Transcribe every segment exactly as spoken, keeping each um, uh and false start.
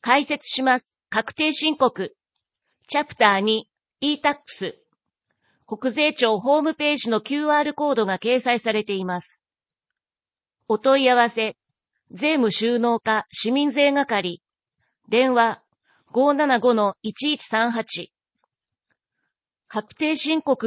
解説します。確定申告。チャプターに、イータックス。国税庁ホームページの キューアール コードが掲載されています。お問い合わせ。税務収納課市民税係。電話 ごーななごのいちいちさんはち。確定申告って、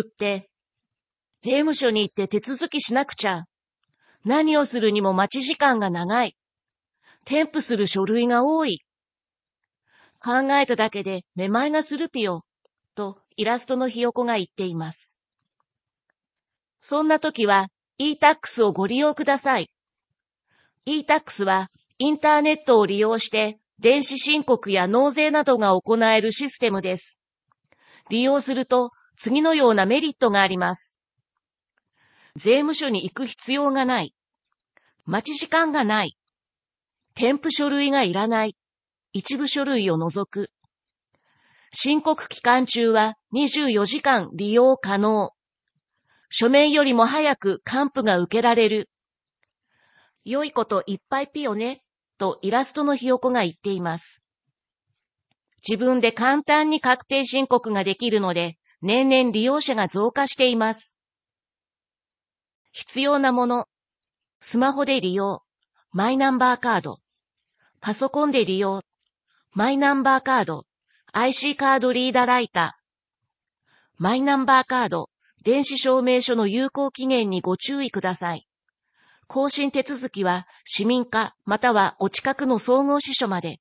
税務署に行って手続きしなくちゃ。何をするにも待ち時間が長い。添付する書類が多い。考えただけでめまいがするぴよ。とイラストのひよこが言っています。そんな時は イータックス をご利用ください。イータックス はインターネットを利用して電子申告や納税などが行えるシステムです。利用すると次のようなメリットがあります。税務署に行く必要がない。待ち時間がない。添付書類がいらない。一部書類を除く。申告期間中はにじゅうよじかん利用可能。書面よりも早く還付が受けられる。良いこといっぱいぴよね、とイラストのひよこが言っています。自分で簡単に確定申告ができるので、年々利用者が増加しています。必要なもの。スマホで利用。マイナンバーカード。パソコンで利用。マイナンバーカード。アイシー カードリーダーライター。マイナンバーカード。電子証明書の有効期限にご注意ください。更新手続きは市民課またはお近くの総合支所まで。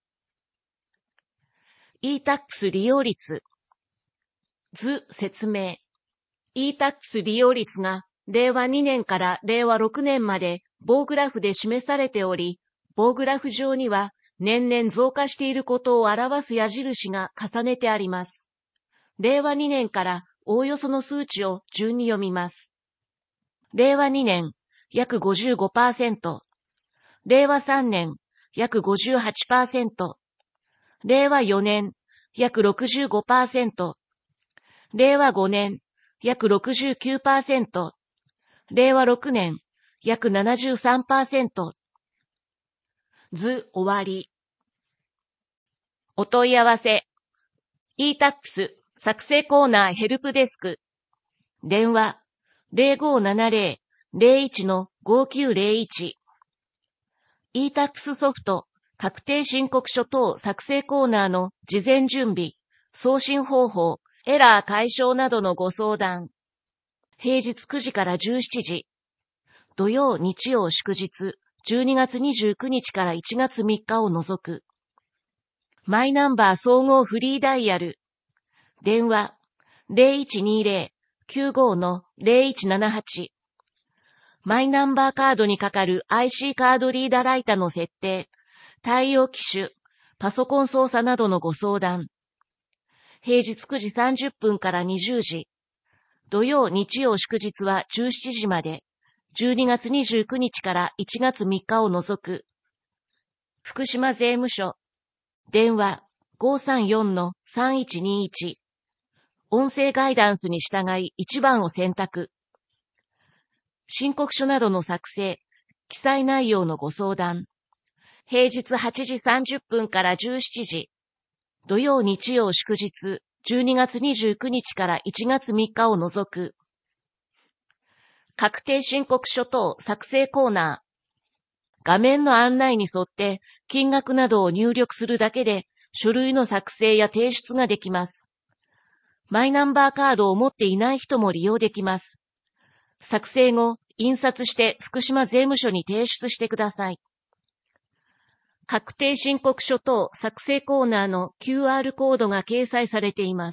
イータックス 利用率。図説明。イータックス 利用率がれいわにねんかられいわろくねんまで棒グラフで示されており、棒グラフ上には年々増加していることを表す矢印が重ねてあります。れいわにねんからおおよその数値を順に読みます。れいわにねん、約 ごじゅうごパーセント。れいわさんねん、約 ごじゅうはちパーセント。れいわよねん、約 ろくじゅうごパーセント。れいわごねん、約 ろくじゅうきゅうパーセント。れいわろくねん、約 ななじゅうさんパーセント。図終わり。お問い合わせ。イータックス 作成コーナーヘルプデスク。電話 ゼロごーななゼロ ゼロいちのごきゅうゼロいち。イータックス ソフト確定申告書等作成コーナーの事前準備、送信方法、エラー解消などのご相談。平日くじからじゅうしちじ。土曜、日曜、祝日、じゅうにがつにじゅうくにちからいちがつみっかを除く。マイナンバー総合フリーダイヤル。電話 ゼロいちにゼロ きゅうごのゼロいちななはち。マイナンバーカードにかかる アイシー カードリーダーライタの設定、対応機種、パソコン操作などのご相談。平日くじさんじゅっぷんからにじゅうじ。土曜、日曜、祝日はじゅうしちじまで。じゅうにがつにじゅうくにちからいちがつみっかを除く。福島税務署。電話 ごーさんよんのさんいちにいち。音声ガイダンスに従いいちばんを選択。申告書などの作成、記載内容のご相談。平日はちじさんじゅっぷんからじゅうしちじ。土曜日曜祝日、じゅうにがつにじゅうくにちからいちがつみっかを除く。確定申告書等作成コーナー。画面の案内に沿って金額などを入力するだけで書類の作成や提出ができます。マイナンバーカードを持っていない人も利用できます。作成後、印刷して福島税務署に提出してください。確定申告書等作成コーナーの キューアール コードが掲載されています。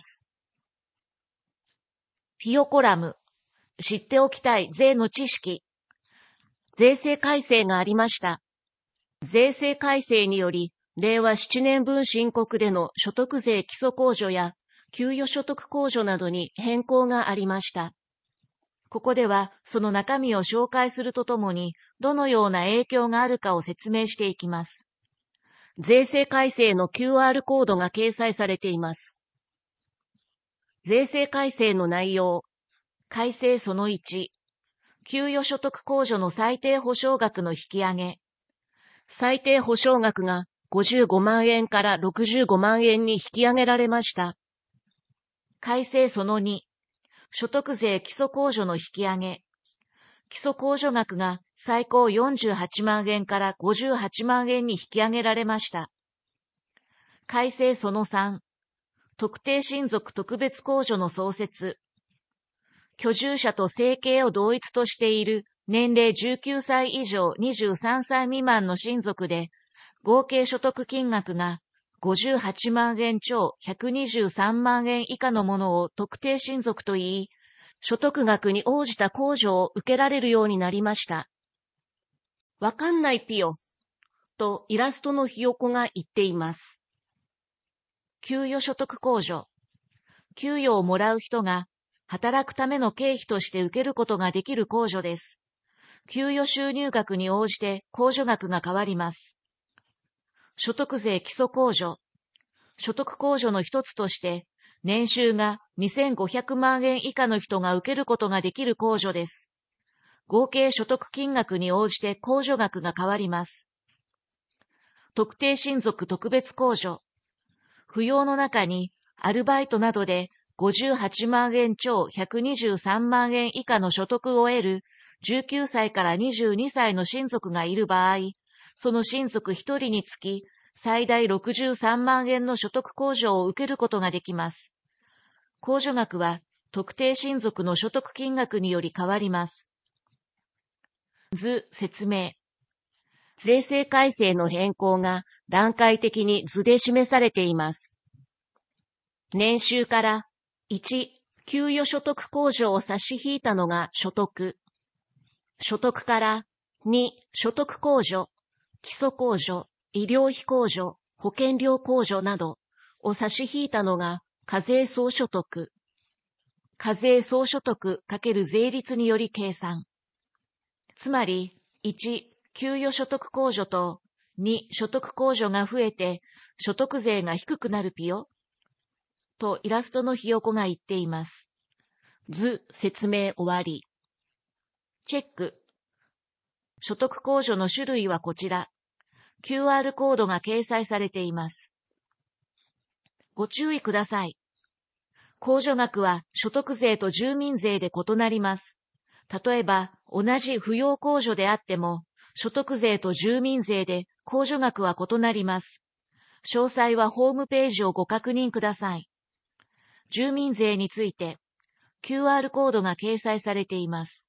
ひよコラム。知っておきたい税の知識。税制改正がありました。税制改正により、れいわななねんぶん申告での所得税基礎控除や給与所得控除などに変更がありました。ここではその中身を紹介するとともに、どのような影響があるかを説明していきます。税制改正の キューアール コードが掲載されています。税制改正の内容。改正そのいち。給与所得控除の最低保障額の引き上げ。最低保障額がごじゅうごまんえんからろくじゅうごまんえんに引き上げられました。改正そのに、所得税基礎控除の引き上げ。基礎控除額が最高よんじゅうはちまんえんからごじゅうはちまんえんに引き上げられました。改正そのさん、特定親族特別控除の創設。居住者と生計を同一としている年齢じゅうきゅうさい以上にじゅうさんさい未満の親族で、合計所得金額がごじゅうはちまんえん超ひゃくにじゅうさんまんえん以下のものを特定親族といい、所得額に応じた控除を受けられるようになりました。わかんないぴよ、とイラストのひよこが言っています。給与所得控除。給与をもらう人が働くための経費として受けることができる控除です。給与収入額に応じて控除額が変わります。所得税基礎控除。所得控除の一つとして、年収がにせんごひゃくまんえん以下の人が受けることができる控除です。合計所得金額に応じて控除額が変わります。特定親族特別控除。扶養の中にアルバイトなどでごじゅうはちまんえん超ひゃくにじゅうさんまんえん以下の所得を得るじゅうきゅうさいからにじゅうにさいの親族がいる場合、その親族ひとりにつき最大ろくじゅうさんまんえんの所得控除を受けることができます。控除額は特定親族の所得金額により変わります。図説明。税制改正の変更が段階的に図で示されています。年収からいち、給与所得控除を差し引いたのが所得。所得からに、所得控除、基礎控除、医療費控除、保険料控除などを差し引いたのが課税総所得。課税総所得×税率により計算。つまり、いち、給与所得控除とに、所得控除が増えて所得税が低くなるぴよ。とイラストのひよこが言っています。図説明終わり。チェック。所得控除の種類はこちら。キューアール コードが掲載されています。ご注意ください。控除額は所得税と住民税で異なります。例えば、同じ扶養控除であっても、所得税と住民税で控除額は異なります。詳細はホームページをご確認ください。住民税について、キューアール コードが掲載されています。